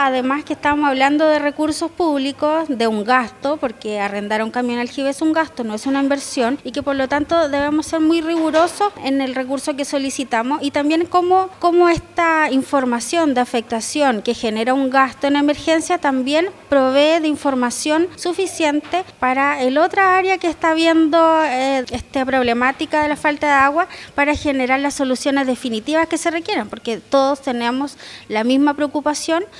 además que estamos hablando de recursos públicos, de un gasto, porque arrendar un camión aljibe es un gasto, no es una inversión, y que por lo tanto debemos ser muy rigurosos en el recurso que solicitamos y también cómo esta información de afectación que genera un gasto en emergencia también provee de información suficiente para el otra área que está viendo esta problemática de la falta de agua para generar las soluciones definitivas que se requieran, porque todos tenemos la misma preocupación